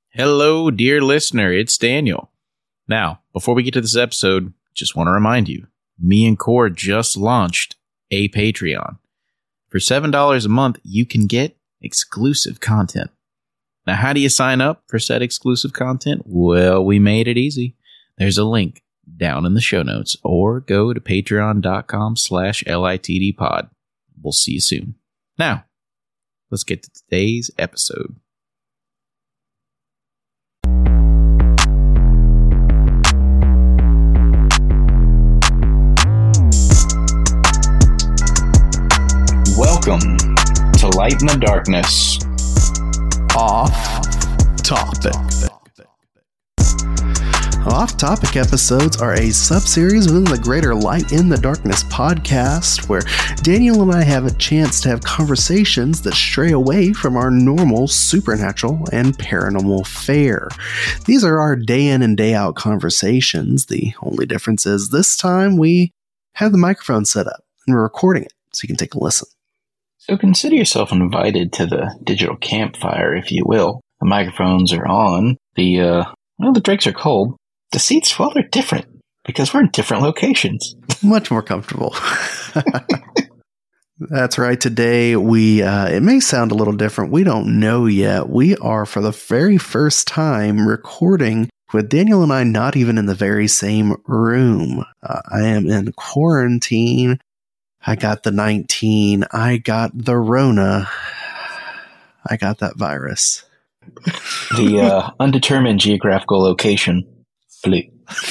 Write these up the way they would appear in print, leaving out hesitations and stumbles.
Hello, dear listener. It's Daniel. Now, before we get to this episode, just want to remind you, me and Core just launched a Patreon. For $7 a month, you can get exclusive content. Now, how do you sign up for said exclusive content? Well, we made it easy. There's a link down in the show notes, or go to patreon.com/LITDpod. We'll see you soon. Now, let's get to today's episode. Welcome to Light in the Darkness. Off Topic. Off Topic episodes are a sub-series within the greater Light in the Darkness podcast, where Daniel and I have a chance to have conversations that stray away from our normal supernatural and paranormal fare. These are our day in and day out conversations. The only difference is this time we have the microphone set up and we're recording it so you can take a listen. So consider yourself invited to the digital campfire, if you will. The microphones are on. The drinks are cold. The seats, well, they're different because we're in different locations. Much more comfortable. That's right. Today, it may sound a little different. We don't know yet. We are, for the very first time, recording with Daniel and I not even in the very same room. I am in quarantine. I got the 19. I got the Rona. I got that virus. The undetermined geographical location. Flu.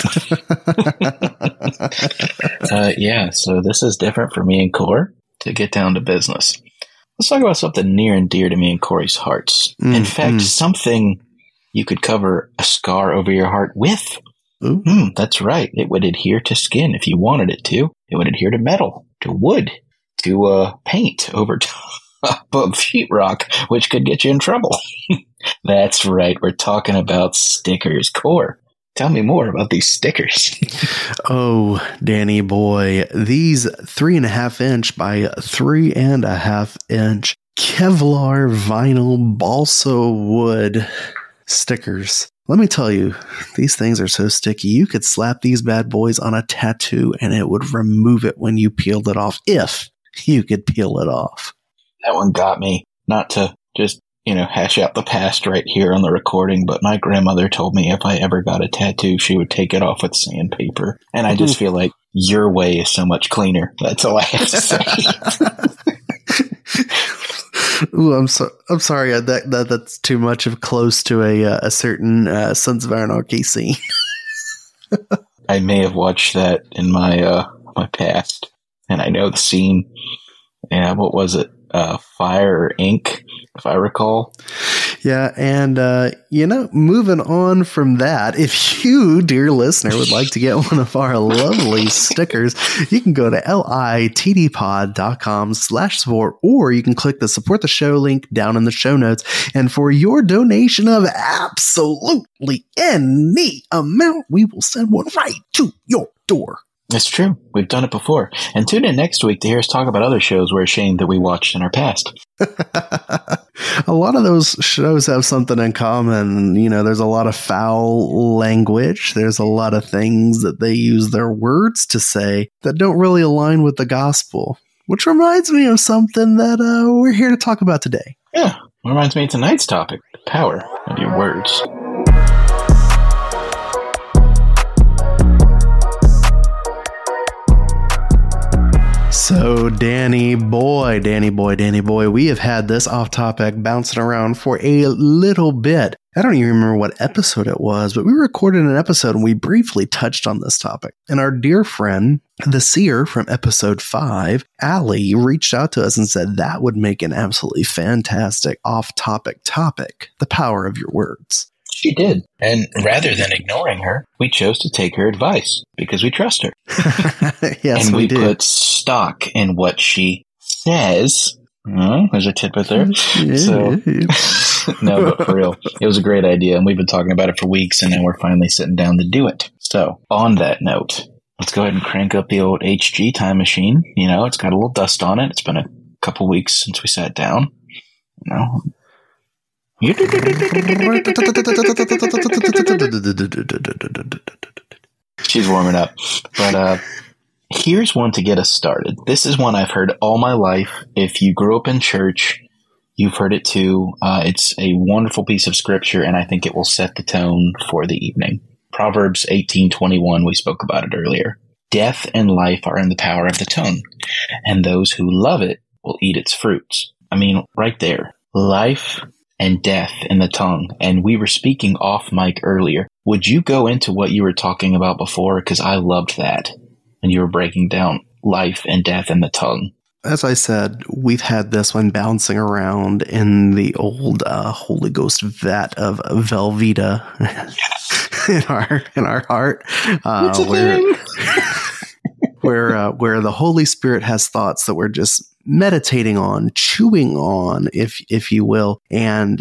So this is different for me and Core. To get down to business, let's talk about something near and dear to me and Corey's hearts. In fact, something you could cover a scar over your heart with. That's right. It would adhere to skin if you wanted it to. It would adhere to metal, to wood, to paint over top of sheetrock, which could get you in trouble. That's right. We're talking about stickers. Core, tell me more about these stickers. Oh, Danny boy, these 3.5 inch by 3.5 inch Kevlar vinyl balsa wood stickers. Let me tell you, these things are so sticky. You could slap these bad boys on a tattoo and it would remove it when you peeled it off, if you could peel it off. That one got me. Not to just, hash out the past right here on the recording, but my grandmother told me if I ever got a tattoo, she would take it off with sandpaper. And I just feel like your way is so much cleaner. That's all I have to say. Ooh, I'm sorry. That's too much of close to a certain Sons of Anarchy scene. I may have watched that in my past, and I know the scene. Yeah, what was it? Fire or Ink, if I recall. Yeah, and moving on from that, if you, dear listener, would like to get one of our lovely stickers, you can go to litdpod.com/support, or you can click the support the show link down in the show notes. And for your donation of absolutely any amount, we will send one right to your door. It's true. We've done it before. And tune in next week to hear us talk about other shows we're ashamed that we watched in our past. A lot of those shows have something in common. There's a lot of foul language. There's a lot of things that they use their words to say that don't really align with the gospel, which reminds me of something that we're here to talk about today. Yeah. Reminds me of tonight's topic, the power of your words. So, Danny boy, we have had this off topic bouncing around for a little bit. I don't even remember what episode it was, but we recorded an episode and we briefly touched on this topic. And our dear friend, the seer from episode 5, Allie, reached out to us and said that would make an absolutely fantastic off-topic topic, the power of your words. She did. And rather than ignoring her, we chose to take her advice because we trust her. Yes, and we do. Put stock in what she says. There's a tidbit there. So, no, but for real, it was a great idea. And we've been talking about it for weeks, and now we're finally sitting down to do it. So, on that note, let's go ahead and crank up the old HG time machine. It's got a little dust on it. It's been a couple weeks since we sat down. She's warming up. But here's one to get us started. This is one I've heard all my life. If you grew up in church, you've heard it too. It's a wonderful piece of scripture, and I think it will set the tone for the evening. Proverbs 18:21, we spoke about it earlier. Death and life are in the power of the tongue, and those who love it will eat its fruits. I mean, right there. Life and death in the tongue. And we were speaking off mic earlier. Would you go into what you were talking about before? Because I loved that. And you were breaking down life and death in the tongue. As I said, we've had this one bouncing around in the old Holy Ghost vat of Velveeta in our heart, where the Holy Spirit has thoughts that we're just meditating on, chewing on, if you will. And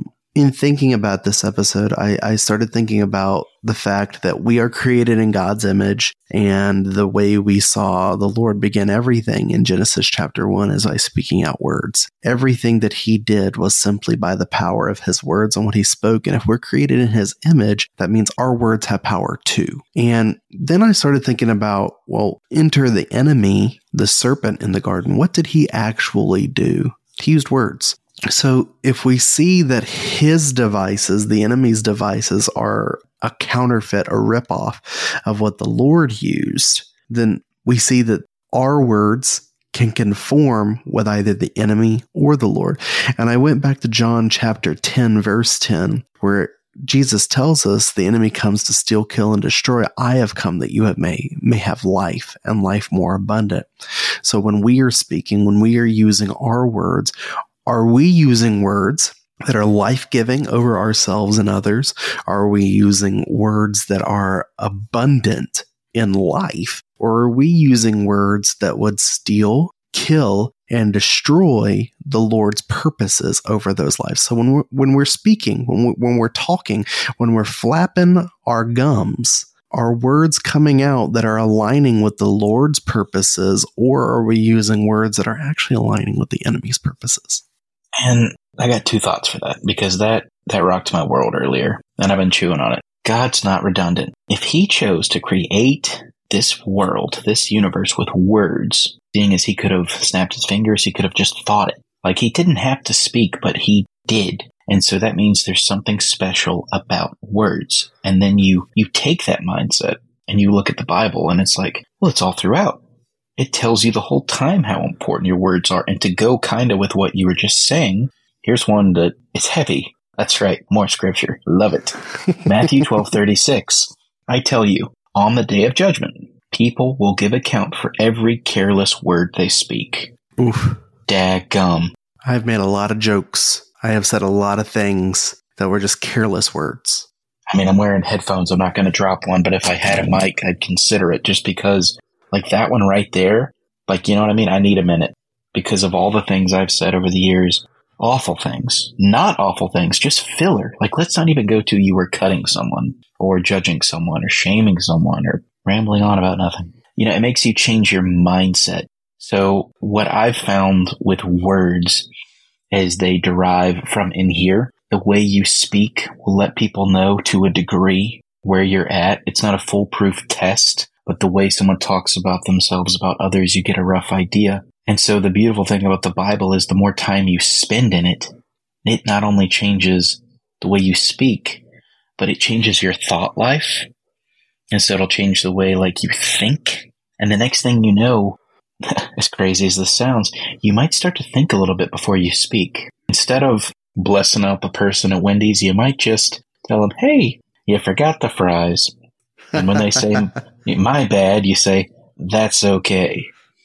in thinking about this episode, I started thinking about the fact that we are created in God's image, and the way we saw the Lord begin everything in Genesis chapter 1 is by speaking out words. Everything that he did was simply by the power of his words and what he spoke. And if we're created in his image, that means our words have power too. And then I started thinking about, well, enter the enemy, the serpent in the garden. What did he actually do? He used words. So if we see that his devices, the enemy's devices, are a counterfeit, a ripoff of what the Lord used, then we see that our words can conform with either the enemy or the Lord. And I went back to John chapter 10, verse 10, where Jesus tells us the enemy comes to steal, kill, and destroy. I have come that you may have life, and life more abundant. So when we are speaking, when we are using our words, are we using words that are life-giving over ourselves and others? Are we using words that are abundant in life? Or are we using words that would steal, kill, and destroy the Lord's purposes over those lives? So when we're speaking, when we're talking, when we're flapping our gums, are words coming out that are aligning with the Lord's purposes, or are we using words that are actually aligning with the enemy's purposes? And I got two thoughts for that, because that rocked my world earlier, and I've been chewing on it. God's not redundant. If he chose to create this world, this universe with words, seeing as he could have snapped his fingers, he could have just thought it. Like, he didn't have to speak, but he did. And so that means there's something special about words. And then you take that mindset and you look at the Bible, and it's like, well, it's all throughout. It tells you the whole time how important your words are. And to go kind of with what you were just saying, here's one that is heavy. That's right. More scripture. Love it. Matthew 12:36. I tell you, on the day of judgment, people will give account for every careless word they speak. Oof. Daggum. I've made a lot of jokes. I have said a lot of things that were just careless words. I mean, I'm wearing headphones. I'm not going to drop one, but if I had a mic, I'd consider it, just because, like, that one right there, like, you know what I mean? I need a minute because of all the things I've said over the years. Awful things, not awful things, just filler. Like, let's not even go to you were cutting someone or judging someone or shaming someone or rambling on about nothing. You know, it makes you change your mindset. So what I've found with words is they derive from in here. The way you speak will let people know to a degree where you're at. It's not a foolproof test, but the way someone talks about themselves, about others, you get a rough idea. And so the beautiful thing about the Bible is the more time you spend in it, it not only changes the way you speak, but it changes your thought life. And so it'll change the way, like, you think. And the next thing you know, as crazy as this sounds, you might start to think a little bit before you speak. Instead of blessing out the person at Wendy's, you might just tell them, hey, you forgot the fries. And when they say, my bad, you say, that's okay.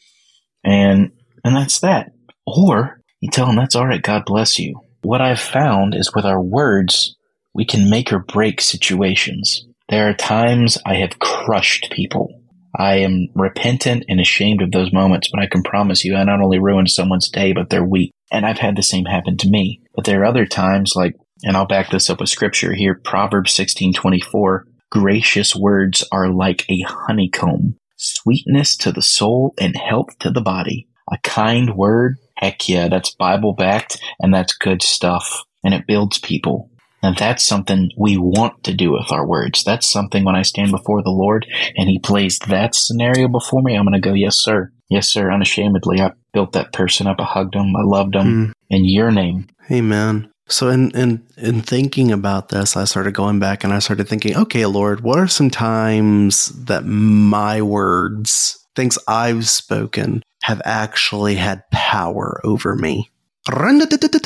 And that's that. Or you tell them, that's all right, God bless you. What I've found is with our words, we can make or break situations. There are times I have crushed people. I am repentant and ashamed of those moments, but I can promise you I not only ruined someone's day, but their week. And I've had the same happen to me. But there are other times, like, and I'll back this up with scripture here, Proverbs 16:24, gracious words are like a honeycomb, sweetness to the soul and health to the body. A kind word, heck yeah, that's Bible backed and that's good stuff. and it builds people. And that's something we want to do with our words. That's something when I stand before the Lord and he plays that scenario before me, I'm going to go, yes, sir. Yes, sir. Unashamedly, I built that person up. I hugged them. I loved them in your name. Amen. So in thinking about this, I started going back and I started thinking, okay, Lord, what are some times that my words, things I've spoken, have actually had power over me? Okay.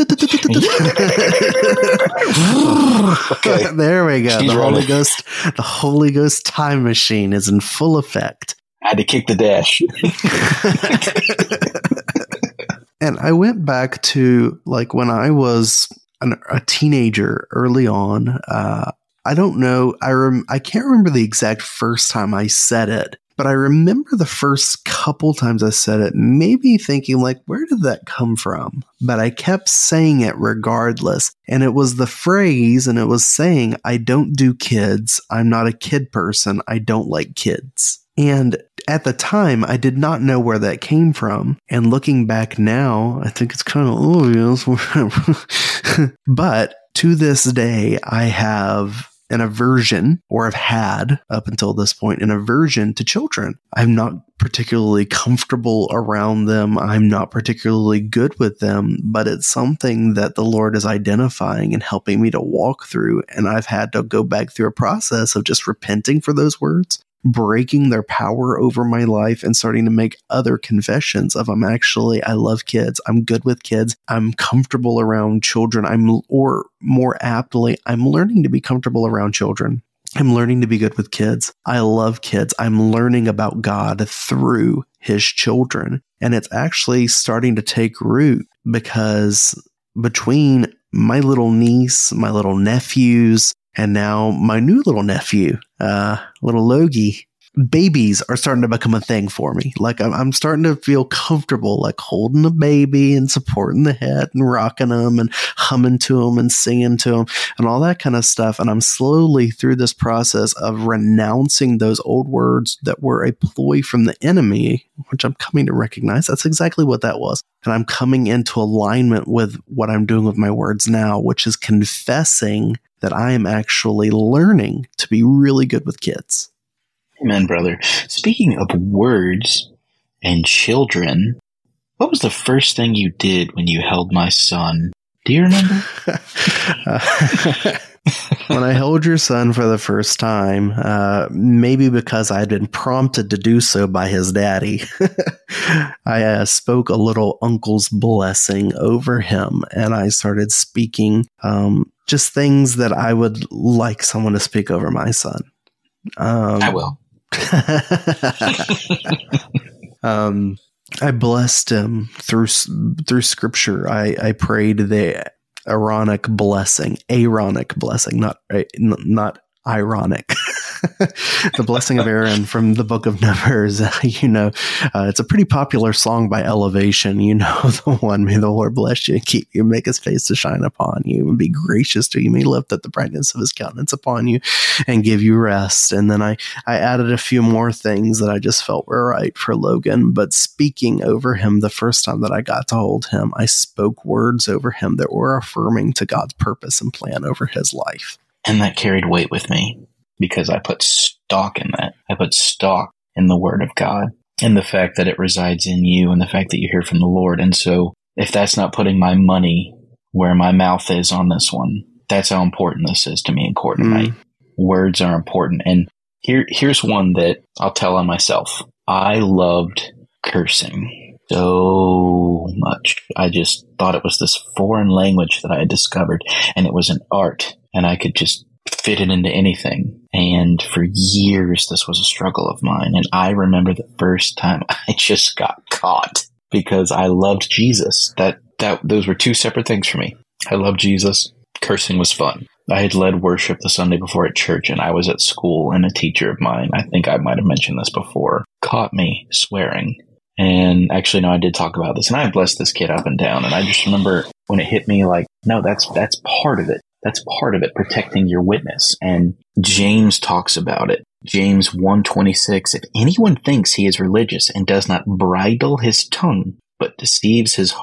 There we go. The Holy Ghost time machine is in full effect. I had to kick the dash. And I went back to like when I was a teenager early on. I don't know. I can't remember the exact first time I said it, but I remember the first couple times I said it, maybe thinking like, where did that come from? But I kept saying it regardless. And it was the phrase, and it was saying, I don't do kids. I'm not a kid person. I don't like kids. And at the time, I did not know where that came from. And looking back now, I think it's kind of obvious. But to this day, I have an aversion, or have had up until this point, an aversion to children. I'm not particularly comfortable around them. I'm not particularly good with them, but it's something that the Lord is identifying and helping me to walk through. And I've had to go back through a process of just repenting for those words, breaking their power over my life, and starting to make other confessions of I love kids. I'm good with kids. I'm comfortable around children. Or more aptly, I'm learning to be comfortable around children. I'm learning to be good with kids. I love kids. I'm learning about God through his children. And it's actually starting to take root, because between my little niece, my little nephews, and now my new little nephew, little Logie, babies are starting to become a thing for me. Like I'm starting to feel comfortable, like holding a baby and supporting the head and rocking them and humming to them and singing to them and all that kind of stuff. And I'm slowly through this process of renouncing those old words that were a ploy from the enemy, which I'm coming to recognize that's exactly what that was. And I'm coming into alignment with what I'm doing with my words now, which is confessing that I am actually learning to be really good with kids. Amen, brother. Speaking of words and children, what was the first thing you did when you held my son? Do you remember? When I held your son for the first time, maybe because I had been prompted to do so by his daddy, I spoke a little uncle's blessing over him, and I started speaking just things that I would like someone to speak over my son. I will. I blessed him through scripture. I prayed the Aaronic blessing, not ironic. The blessing of Aaron from the book of Numbers. It's a pretty popular song by Elevation. You know, the one, may the Lord bless you and keep you, make his face to shine upon you and be gracious to you, may lift up the brightness of his countenance upon you and give you rest. And then I added a few more things that I just felt were right for Logan. But speaking over him, the first time that I got to hold him, I spoke words over him that were affirming to God's purpose and plan over his life. And that carried weight with me, because I put stock in that. I put stock in the Word of God and the fact that it resides in you and the fact that you hear from the Lord. And so if that's not putting my money where my mouth is on this one, that's how important this is to me in court tonight. Words are important. And here's one that I'll tell on myself. I loved cursing so much. I just thought it was this foreign language that I had discovered, and it was an art, and I could just fit it into anything. And for years, this was a struggle of mine. And I remember the first time I just got caught because I loved Jesus. Those were two separate things for me. I loved Jesus. Cursing was fun. I had led worship the Sunday before at church, and I was at school, and a teacher of mine, I think I might have mentioned this before, caught me swearing. And actually, no, I did talk about this, and I blessed this kid up and down. And I just remember when it hit me, like, no, that's part of it. That's part of it, protecting your witness. And James talks about it. James 1:26, if anyone thinks he is religious and does not bridle his tongue, but deceives his heart,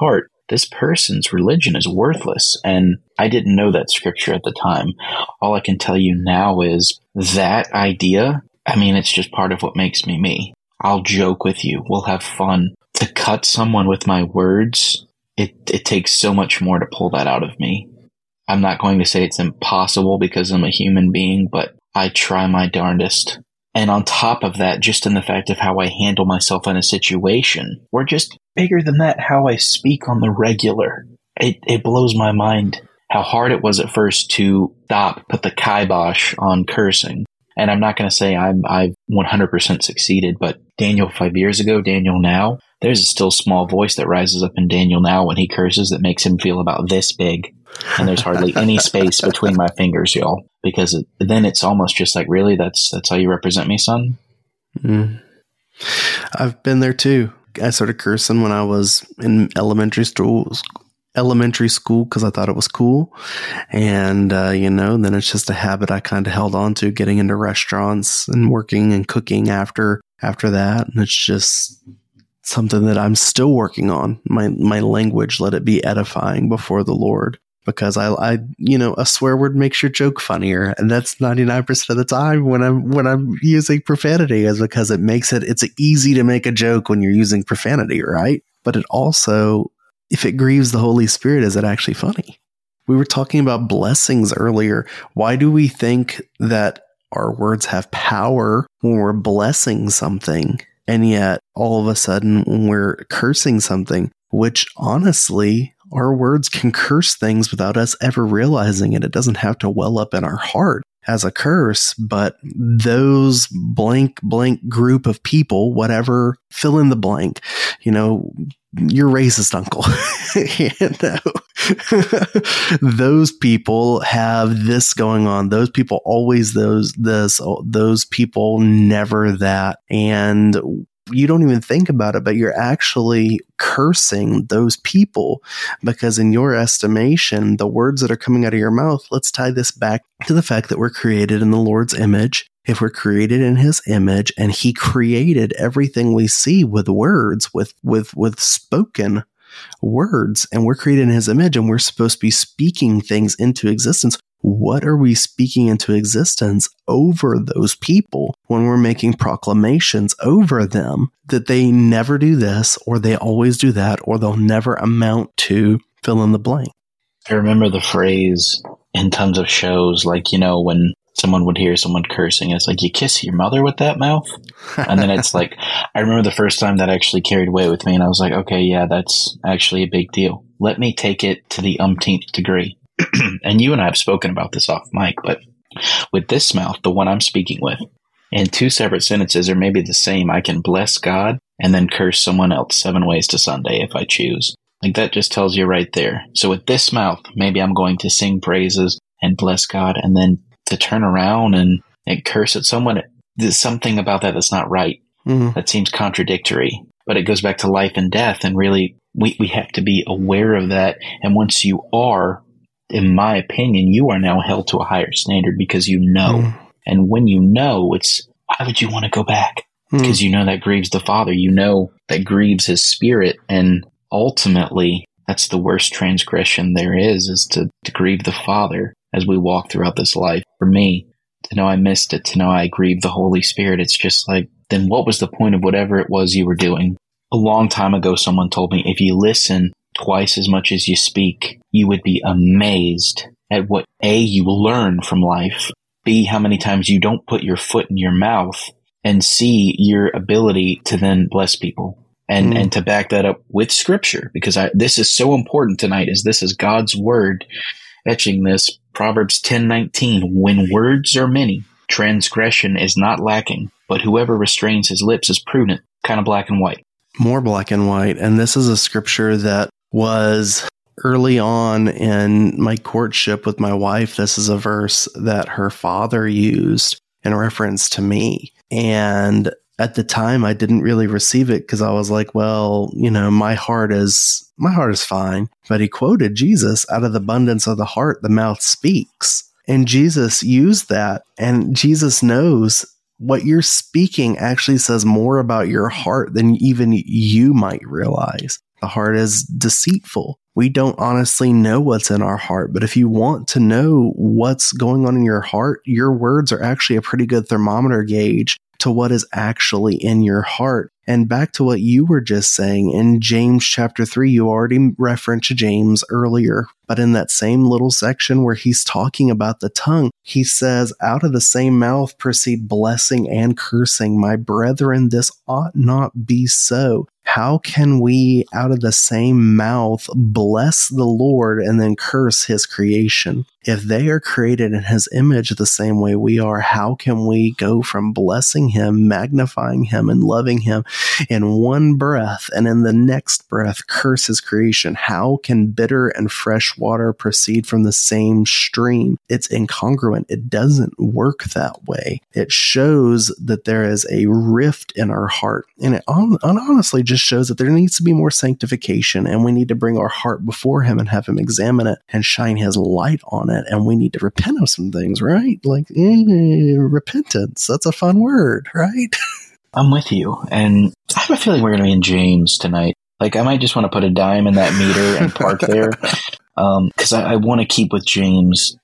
this person's religion is worthless. And I didn't know that scripture at the time. All I can tell you now is that idea, I mean, it's just part of what makes me me. I'll joke with you. We'll have fun. To cut someone with my words, it takes so much more to pull that out of me. I'm not going to say it's impossible because I'm a human being, but I try my darndest. And on top of that, just in the fact of how I handle myself in a situation, or just bigger than that, how I speak on the regular, it blows my mind how hard it was at first to put the kibosh on cursing. And I'm not going to say I've 100% succeeded, but Daniel 5 years ago, Daniel now, there's a still small voice that rises up in Daniel now when he curses that makes him feel about this big. And there's hardly any space between my fingers, y'all, because then it's almost just like, really, that's how you represent me, son? Mm. I've been there too. I started cursing when I was in elementary school because I thought it was cool. And, then it's just a habit I kind of held on to, getting into restaurants and working and cooking after that. And it's just something that I'm still working on. My language, let it be edifying before the Lord. Because I a swear word makes your joke funnier, and that's 99% of the time when I'm using profanity, is because it's easy to make a joke when you're using profanity, right? But it also, if it grieves the Holy Spirit, is it actually funny? We were talking about blessings earlier. Why do we think that our words have power when we're blessing something, and yet all of a sudden when we're cursing something, which honestly, our words can curse things without us ever realizing it. It doesn't have to well up in our heart as a curse, but those blank group of people, whatever, fill in the blank, your racist uncle, those people have this going on. Those people always those people never that. And you don't even think about it, but you're actually cursing those people because in your estimation, the words that are coming out of your mouth, let's tie this back to the fact that we're created in the Lord's image. If we're created in his image and he created everything we see with words, with spoken words, and we're created in his image and we're supposed to be speaking things into existence. What are we speaking into existence over those people when we're making proclamations over them that they never do this, or they always do that, or they'll never amount to fill in the blank? I remember the phrase in tons of shows, like, when someone would hear someone cursing, it's like, you kiss your mother with that mouth? And then it's like, I remember the first time that actually carried weight with me, and I was like, okay, yeah, that's actually a big deal. Let me take it to the umpteenth degree. And you and I have spoken about this off mic, but with this mouth, the one I'm speaking with, in two separate sentences, or maybe the same, I can bless God and then curse someone else 7 ways to Sunday if I choose. Like, that just tells you right there. So with this mouth, maybe I'm going to sing praises and bless God, and then to turn around and curse at someone, there's something about that that's not right. Mm-hmm. That seems contradictory, but it goes back to life and death. And really, we have to be aware of that. And once you are, in my opinion, you are now held to a higher standard because you know. Mm. And when you know, why would you want to go back? Because you know that grieves the Father. You know that grieves his Spirit. And ultimately, that's the worst transgression there is to grieve the Father as we walk throughout this life. For me, to know I missed it, to know I grieved the Holy Spirit, it's just like, then what was the point of whatever it was you were doing? A long time ago, someone told me, if you listen twice as much as you speak, you would be amazed at what A, you will learn from life, B, how many times you don't put your foot in your mouth, and C, your ability to then bless people. And to back that up with scripture, because this is so important tonight, as this is God's word etching this. Proverbs 10:19, when words are many, transgression is not lacking, but whoever restrains his lips is prudent. Kind of black and white. More black and white. And this is a scripture that was early on in my courtship with my wife. This is a verse that her father used in reference to me. And at the time, I didn't really receive it because I was like, well, my heart is fine. But he quoted Jesus, out of the abundance of the heart, the mouth speaks. And Jesus used that. And Jesus knows what you're speaking actually says more about your heart than even you might realize. The heart is deceitful. We don't honestly know what's in our heart, but if you want to know what's going on in your heart, your words are actually a pretty good thermometer gauge to what is actually in your heart. And back to what you were just saying, in James chapter 3, you already referenced James earlier, but in that same little section where he's talking about the tongue, he says, out of the same mouth proceed blessing and cursing. My brethren, this ought not be so. How can we, out of the same mouth, bless the Lord and then curse his creation? If they are created in his image the same way we are, how can we go from blessing him, magnifying him, and loving him in one breath, and in the next breath curse his creation? How can bitter and fresh water proceed from the same stream? It's incongruent. It doesn't work that way. It shows that there is a rift in our heart, and it honestly just shows that there needs to be more sanctification, and we need to bring our heart before him and have him examine it and shine his light on it, and we need to repent of some things, right? Like, repentance, that's a fun word, right? I'm with you, and I have a feeling we're going to be in James tonight. Like, I might just want to put a dime in that meter and park there, because I want to keep with James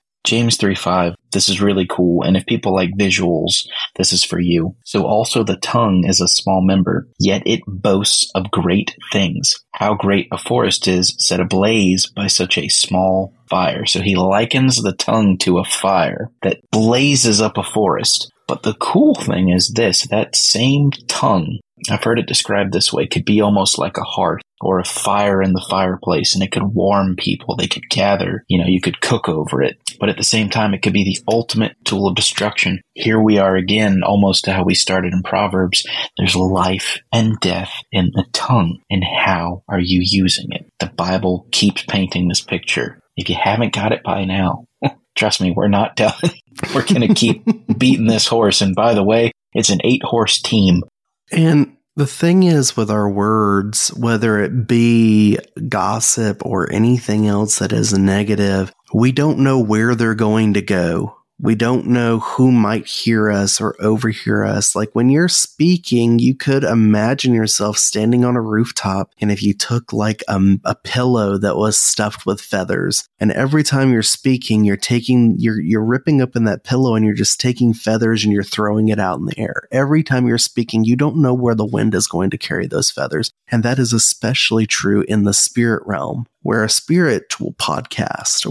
3:5. This is really cool, and if people like visuals, this is for you. So also the tongue is a small member, yet it boasts of great things. How great a forest is set ablaze by such a small fire. So he likens the tongue to a fire that blazes up a forest. But the cool thing is this, that same tongue, I've heard it described this way, could be almost like a hearth or a fire in the fireplace, and it could warm people. They could gather, you could cook over it. But at the same time, it could be the ultimate tool of destruction. Here we are again, almost to how we started in Proverbs. There's life and death in the tongue, and how are you using it? The Bible keeps painting this picture. If you haven't got it by now, trust me, we're not done. We're going to keep beating this horse. And by the way, it's an 8-horse team. And the thing is with our words, whether it be gossip or anything else that is negative, we don't know where they're going to go. We don't know who might hear us or overhear us. Like when you're speaking, you could imagine yourself standing on a rooftop, and if you took like a pillow that was stuffed with feathers, and every time you're speaking, you're ripping open that pillow and you're just taking feathers and you're throwing it out in the air. Every time you're speaking, you don't know where the wind is going to carry those feathers. And that is especially true in the spirit realm. We're a spiritual podcast.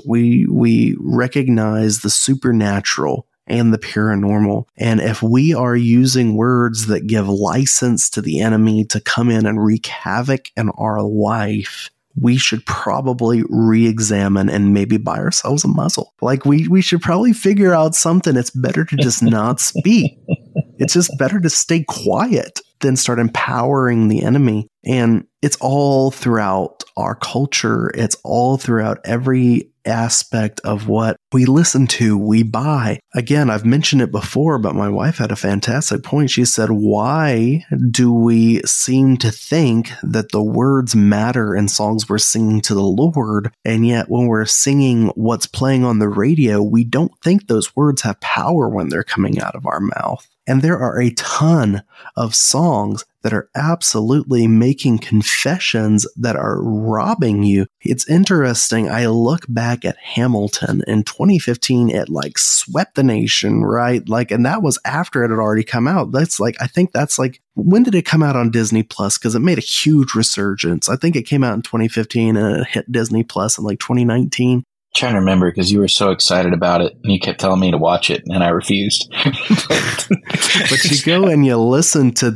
We recognize the supernatural and the paranormal. And if we are using words that give license to the enemy to come in and wreak havoc in our life, we should probably re-examine and maybe buy ourselves a muzzle. Like we should probably figure out something. It's better to just not speak. It's just better to stay quiet than start empowering the enemy. And it's all throughout our culture. It's all throughout every aspect of what we listen to, we buy. Again, I've mentioned it before, but my wife had a fantastic point. She said, why do we seem to think that the words matter in songs we're singing to the Lord, and yet when we're singing what's playing on the radio, we don't think those words have power when they're coming out of our mouth? And there are a ton of songs that are absolutely making confessions that are robbing you. It's interesting. I look back at Hamilton in 2015. It like swept the nation, right? Like, and that was after it had already come out. I think that's when did it come out on Disney Plus? Because it made a huge resurgence. I think it came out in 2015 and it hit Disney Plus in like 2019. Trying to remember because you were so excited about it and you kept telling me to watch it and I refused. But you go and you listen to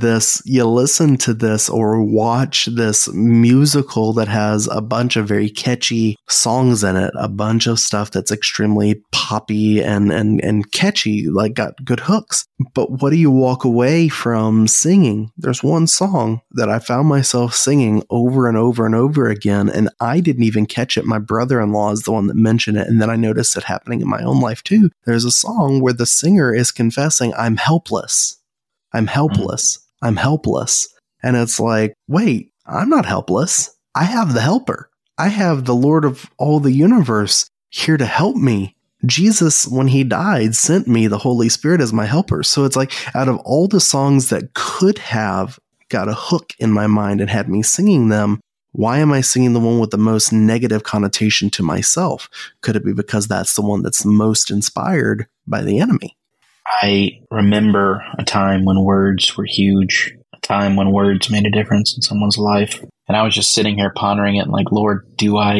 this or watch this musical that has a bunch of very catchy songs in it, a bunch of stuff that's extremely poppy and catchy, like got good hooks. But what do you walk away from singing? There's one song that I found myself singing over and over and over again, and I didn't even catch it. My brother-in-law is the one that mentioned it, and then I noticed it happening in my own life too. There's a song where the singer is confessing, I'm helpless. I'm helpless. I'm helpless. And it's like, wait, I'm not helpless. I have the helper. I have the Lord of all the universe here to help me. Jesus, when he died, sent me the Holy Spirit as my helper. So it's like, out of all the songs that could have got a hook in my mind and had me singing them, Why am I singing the one with the most negative connotation to myself? Could it be because that's the one that's most inspired by the enemy? I remember a time when words were huge, a time when words made a difference in someone's life. And I was just sitting here pondering it and like, Lord, do I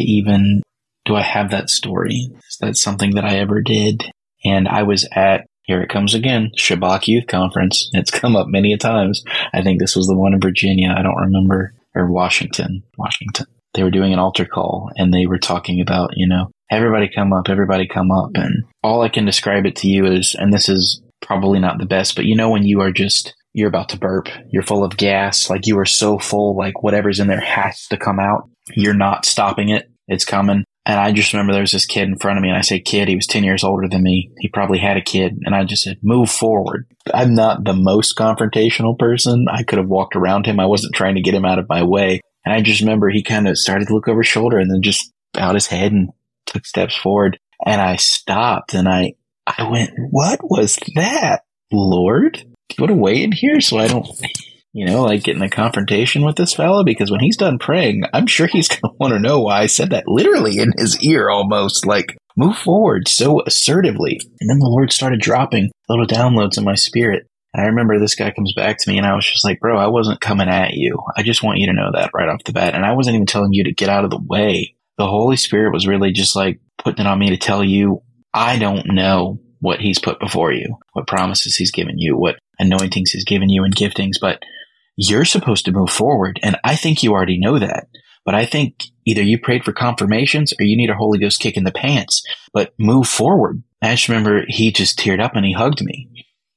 have that story? Is that something that I ever did? And I was at, here it comes again, Shabbat Youth Conference. It's come up many a times. I think this was the one in Virginia. I don't remember. Or Washington. They were doing an altar call and they were talking about, everybody come up. And all I can describe it to you is, and this is probably not the best, but when you are you're about to burp, you're full of gas, like you are so full, like whatever's in there has to come out. You're not stopping it. It's coming. And I just remember there was this kid in front of me, and I say kid, he was 10 years older than me. He probably had a kid. And I just said, move forward. I'm not the most confrontational person. I could have walked around him. I wasn't trying to get him out of my way. And I just remember he kind of started to look over his shoulder and then just bowed his head and took steps forward. And I stopped and I went, what was that, Lord? Do you want to wait in here so I don't, get in a confrontation with this fella? Because when he's done praying, I'm sure he's going to want to know why I said that literally in his ear almost, like, move forward so assertively. And then the Lord started dropping little downloads in my spirit. And I remember this guy comes back to me and I was just like, bro, I wasn't coming at you. I just want you to know that right off the bat. And I wasn't even telling you to get out of the way. The Holy Spirit was really just like putting it on me to tell you, I don't know what he's put before you, what promises he's given you, what anointings he's given you and giftings, but you're supposed to move forward. And I think you already know that. But I think either you prayed for confirmations or you need a Holy Ghost kick in the pants, but move forward. I just remember he just teared up and he hugged me.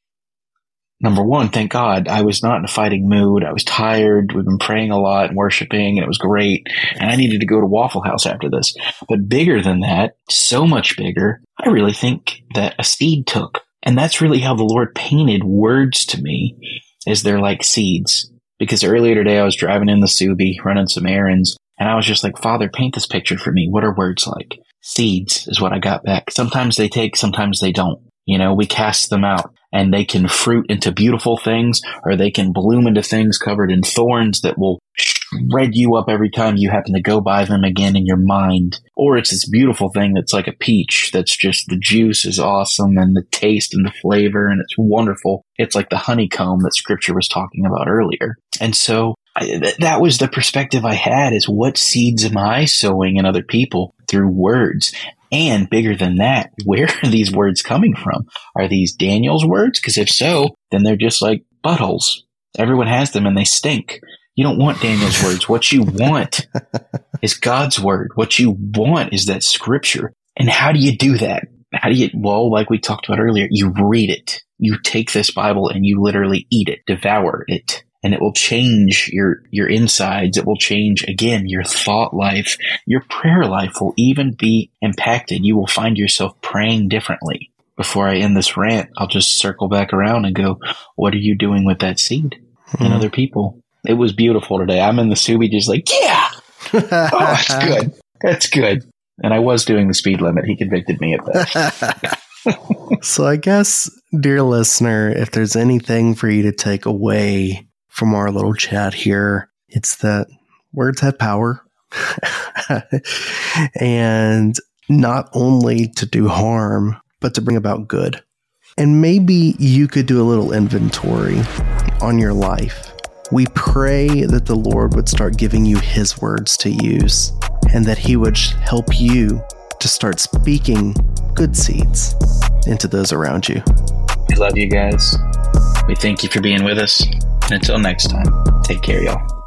Number one, thank God I was not in a fighting mood. I was tired. We've been praying a lot and worshiping and it was great. And I needed to go to Waffle House after this. But bigger than that, so much bigger, I really think that a seed took. And that's really how the Lord painted words to me, is they're like seeds. Because earlier today I was driving in the Subi, running some errands, and I was just like, Father, paint this picture for me. What are words like? Seeds is what I got back. Sometimes they take, sometimes they don't. We cast them out and they can fruit into beautiful things, or they can bloom into things covered in thorns that will shred you up every time you happen to go by them again in your mind. Or it's this beautiful thing that's like a peach that's just, the juice is awesome and the taste and the flavor and it's wonderful. It's like the honeycomb that Scripture was talking about earlier. And so that was the perspective I had, is what seeds am I sowing in other people through words? And bigger than that, where are these words coming from? Are these Daniel's words? Because if so, then they're just like buttholes. Everyone has them and they stink. You don't want Daniel's words. What you want is God's word. What you want is that Scripture. And how do you do that? Well, like we talked about earlier, you read it. You take this Bible and you literally eat it, devour it. And it will change your insides. It will change, again, your thought life. Your prayer life will even be impacted. You will find yourself praying differently. Before I end this rant, I'll just circle back around and go, what are you doing with that seed in other people? It was beautiful today. I'm in the Subi just like, yeah! Oh, that's good. That's good. And I was doing the speed limit. He convicted me of that. So I guess, dear listener, if there's anything for you to take away from our little chat here, it's that words have power. And not only to do harm, but to bring about good. And maybe you could do a little inventory on your life. We pray that the Lord would start giving you His words to use, and that He would help you to start speaking good seeds into those around you. We love you guys. We thank you for being with us. And until next time, take care, y'all.